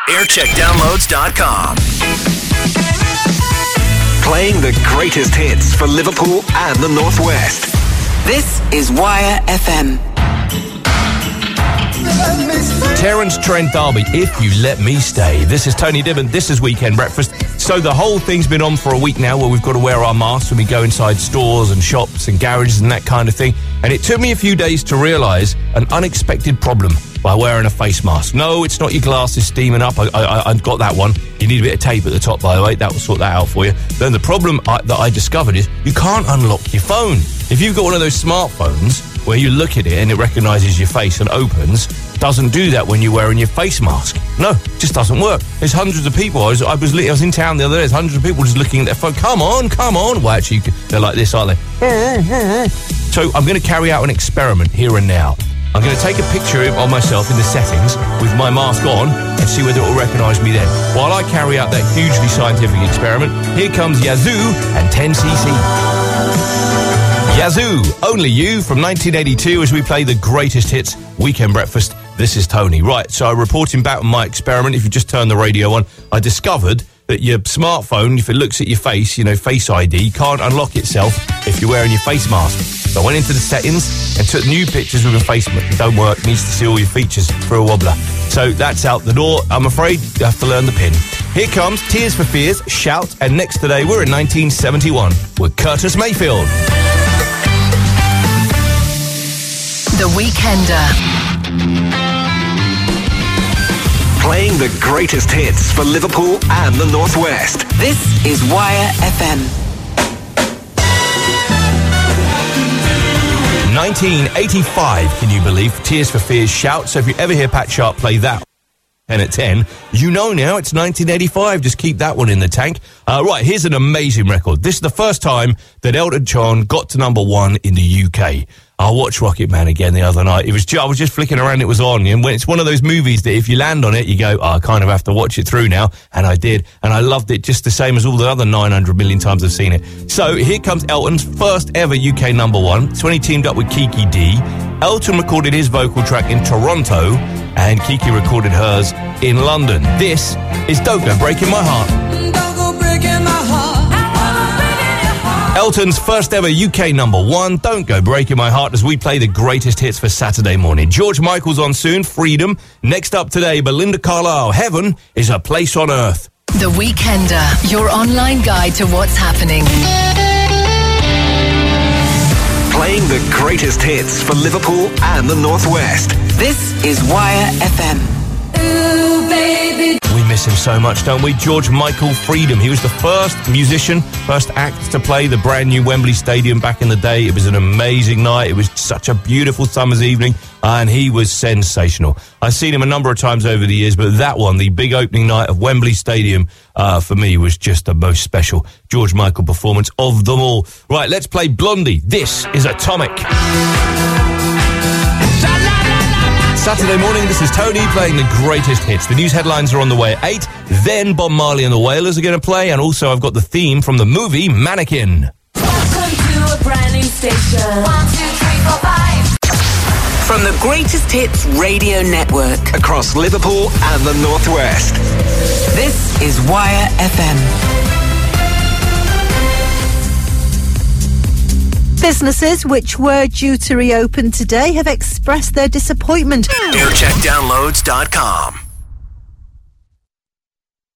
Aircheckdownloads.com. Playing the greatest hits for Liverpool and the Northwest. This is Wire FM. Terence Trent D'Arby, If You Let Me Stay. This is Tony Dibben. This is Weekend Breakfast. So the whole thing's been on for a week now, where we've got to wear our masks when we go inside stores and shops and garages and that kind of thing. And it took me a few days to realise an unexpected problem by wearing a face mask. No, it's not your glasses steaming up. I got that one. You need a bit of tape at the top, by the way. That will sort that out for you. Then the problem that I discovered is you can't unlock your phone. If you've got one of those smartphones where you look at it and it recognises your face and opens, doesn't do that when you're wearing your face mask. No, it just doesn't work. There's hundreds of people. I was in town the other day. There's hundreds of people just looking at their phone. Come on. Well, actually, they're like this, aren't they? So I'm going to carry out an experiment here and now. I'm going to take a picture of myself in the settings with my mask on and see whether it will recognise me then. While I carry out that hugely scientific experiment, here comes Yazoo and 10cc. Yazoo, Only You from 1982 as we play the greatest hits, Weekend Breakfast. This is Tony. Right, so reporting back on my experiment, if you just turn the radio on, I discovered that your smartphone, if it looks at your face, Face ID, can't unlock itself if you're wearing your face mask. So I went into the settings and took new pictures with a face mask. It don't work, needs to see all your features for a wobbler. So that's out the door. I'm afraid you have to learn the pin. Here comes Tears for Fears, Shout, and next today we're in 1971 with Curtis Mayfield. The Weekender. Playing the greatest hits for Liverpool and the Northwest. This is Wire FM. 1985, can you believe? Tears for Fears, Shout. So if you ever hear Pat Sharp play that 10 at 10, you know now it's 1985. Just keep that one in the tank. Right, here's an amazing record. This is the first time that Elton John got to number one in the UK. I watched Rocket Man again the other night. I was just flicking around, it was on. And when it's one of those movies that if you land on it, you go, I kind of have to watch it through now. And I did. And I loved it just the same as all the other 900 million times I've seen it. So here comes Elton's first ever UK number one. It's when he teamed up with Kiki D. Elton recorded his vocal track in Toronto and Kiki recorded hers in London. This is Don't Go Breaking My Heart. Don't go breaking my heart. Elton's first ever UK number one, Don't Go Breaking My Heart, as we play the greatest hits for Saturday morning. George Michael's on soon, Freedom. Next up today, Belinda Carlisle, Heaven is a Place on Earth. The Weekender, your online guide to what's happening. Playing the greatest hits for Liverpool and the Northwest. This is Wire FM. Ooh, baby. We miss him so much, don't we? George Michael, Freedom. He was the first musician, first act to play the brand new Wembley Stadium back in the day. It was an amazing night. It was such a beautiful summer's evening, and he was sensational. I've seen him a number of times over the years, but that one, the big opening night of Wembley Stadium, for me was just the most special George Michael performance of them all. Right, let's play Blondie. This is Atomic. Saturday morning, this is Tony playing the greatest hits. The news headlines are on the way at 8. Then Bob Marley and the Wailers are going to play. And also I've got the theme from the movie Mannequin. Welcome to a brand new station. 1, 2, 3, 4, 5. From the Greatest Hits Radio Network. Across Liverpool and the Northwest. This is Wire FM. Businesses which were due to reopen today have expressed their disappointment. Aircheckdownloads.com.